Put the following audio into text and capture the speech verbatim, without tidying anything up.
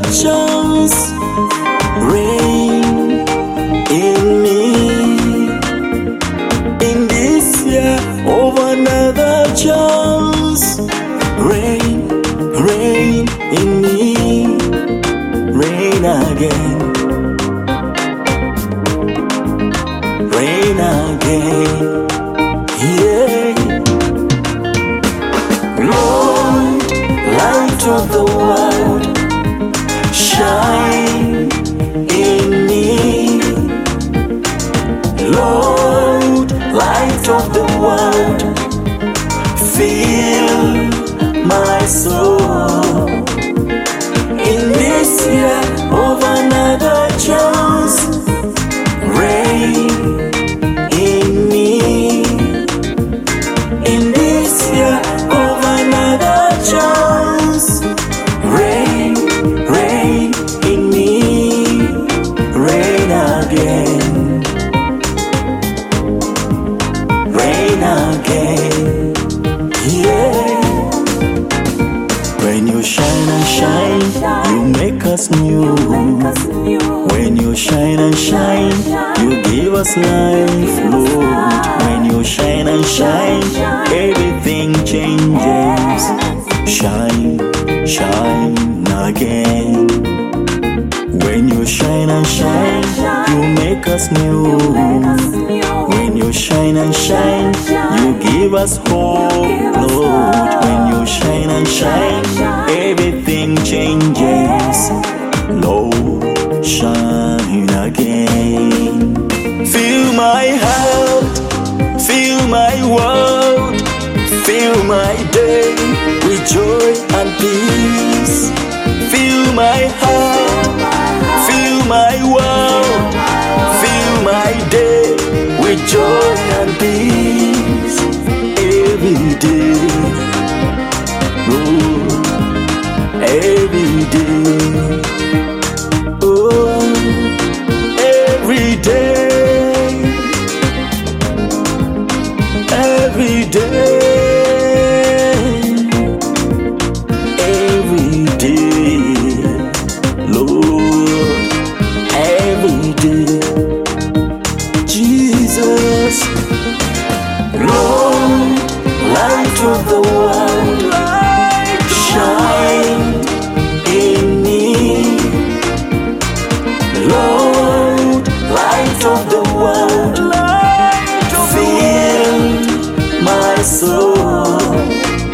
chance. Rain in me. In this year of another chance. Rain, rain in me. Rain again. Rain again. Yeah. Lord, light of the world, shine in me. Lord, light of the world, fill my soul. In this year of another chance, rain in me. In this year of another chance, rain, rain in me. Rain again. Rain again. Yeah. When you shine and shine, you make us new. When you shine and shine, you give us life, Lord. When you shine and shine, everything changes. Shine, shine again. When you shine and shine, you make us new. When you shine and shine, you give us hope, Lord. When you shine and shine, everything changes. Lord, shine again. Fill my heart, fill my world, fill my day with joy and peace. Fill my heart, fill my world, fill my day with joy and peace. Every day, oh, every day, oh, every day, every day, every day, Lord, every day, Jesus, Lord, light of the world, shine in me. Lord, light of the world, fill my soul.